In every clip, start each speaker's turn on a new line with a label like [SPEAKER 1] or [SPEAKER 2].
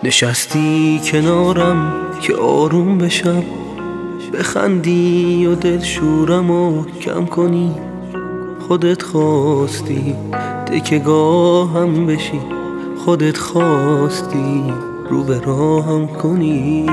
[SPEAKER 1] نشستی کنارم که آروم بشم، بخندی و دل شورمو کم کنی. خودت خواستی تکیه‌گاهم بشی، خودت خواستی رو به راهم کنی.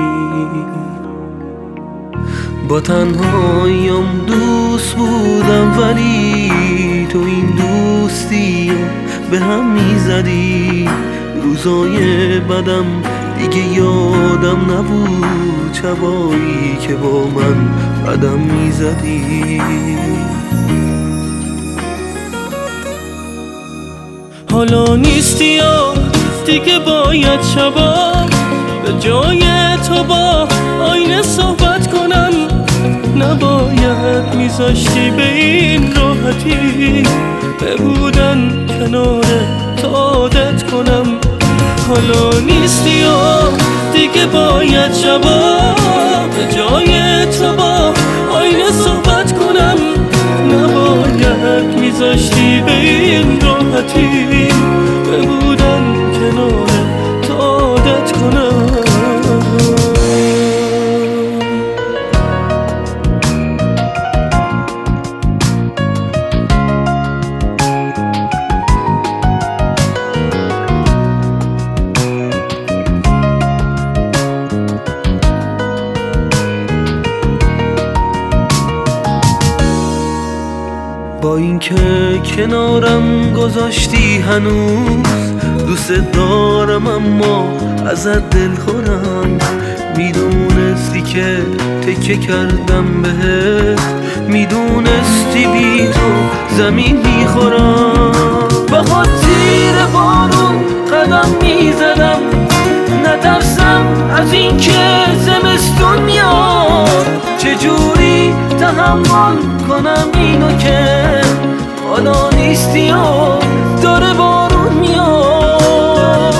[SPEAKER 1] با تنهاییم دوست بودم، ولی تو این دوستی به هم میزدی. روزای بدم دیگه یادم نبود، شبایی که با من قدم میزدی.
[SPEAKER 2] حالا نیستی یا دیگه باید شبا به جای تو با آینه صحبت کنم. نباید میذاشتی به این راحتی ببودن کنار تو عادت کنم. حالا نیستی یا دیگه باید شبا به جای تو با آینه صحبت کنم. نباید میذاشتی به این راحتی ببودن کنار تو عادت کنم.
[SPEAKER 1] با اینکه کنارم گذاشتی هنوز دوست دارم، اما ازت دل خورم. میدونستی که تکیه کردم بهت، میدونستی بی تو زمین میخورم. بخواد زیر بارون قدم میزدم، نترسم از اینکه زمستون میاد. چجوری تحمل کنم اینو که حالا نیستی و داره بارون میاد.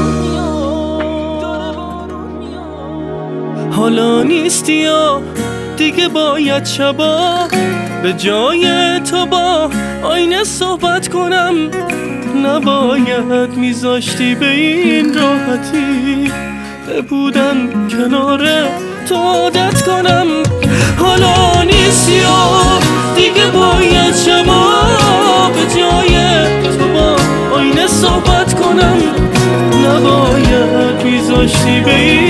[SPEAKER 2] حالا نیستی یا دیگه باید شبا به جای تو با آینه صحبت کنم. نباید میذاشتی به این راحتی بودن کنار تو عادت کنم. حالا نیستی یا دیگه باید شبا به جای تو با آینه صحبت کنم. نباید میذاشتی به این